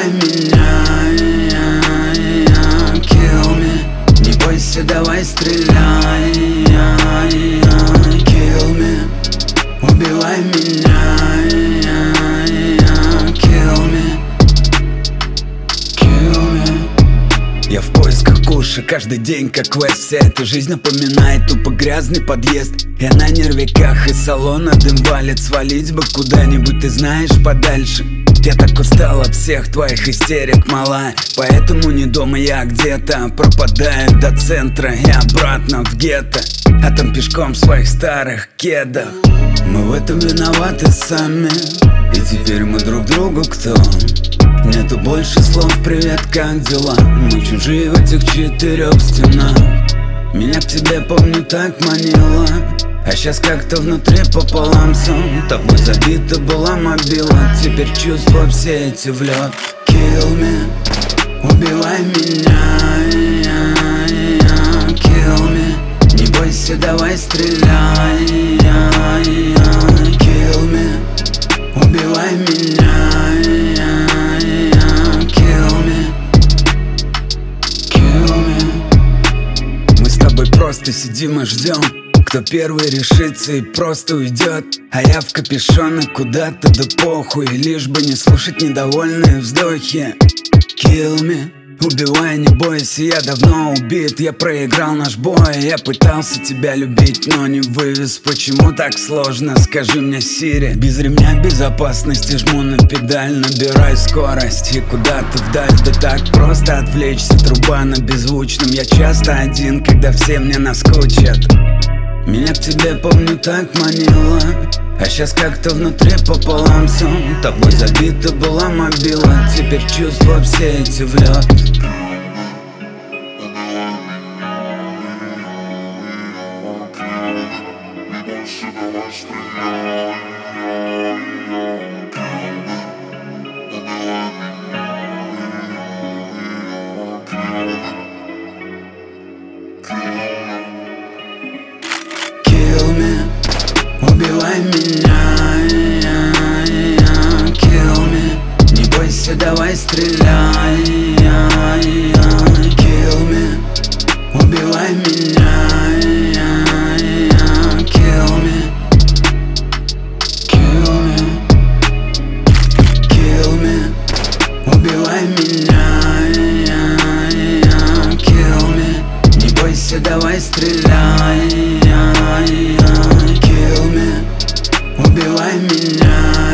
меня, kill me. Не бойся, давай стреляй, kill me. Убивай меня, kill me. Я в поисках куша, каждый день как квест. Вся эта жизнь напоминает тупо грязный подъезд. Я на нервиках, из салона дым валит. Свалить бы куда-нибудь, ты знаешь, подальше. Я так устал от всех твоих истерик, малая. Поэтому не дома я где-то. Пропадаю до центра и обратно в гетто. А там пешком в своих старых кедах. Мы в этом виноваты сами. И теперь мы друг другу кто? Нету больше слов «Привет, как дела?» Мы чужие в этих четырех стенах. Меня к тебе, помню, так манило. А щас как-то внутри пополам сон. Тобой забита была мобила. Теперь чувства все эти в лед. Kill me. Убивай меня, kill me. Не бойся, давай стреляй, kill me. Убивай меня, просто сидим и ждем, кто первый решится и просто уйдет. А я в капюшоне куда-то, да похуй. Лишь бы не слушать недовольные вздохи. Kill me. Убивай, не бойся, я давно убит. Я проиграл наш бой. Я пытался тебя любить, но не вывез. Почему так сложно, скажи мне, Сири. Без ремня безопасности жму на педаль. Набирай скорость и куда-то вдаль. Да так просто отвлечься, труба на беззвучном. Я часто один, когда все мне наскучат. Меня к тебе, помню, так манило. А щас как-то внутри пополам сон. Тобой забита была мобила. Теперь чувства все эти в лед. Убивай меня, kill me. Не бойся, давай стреляй, kill me. Убивай меня, kill me. Kill me. Убивай меня, kill me. Не бойся, давай стреляй, kill me. Убивай меня.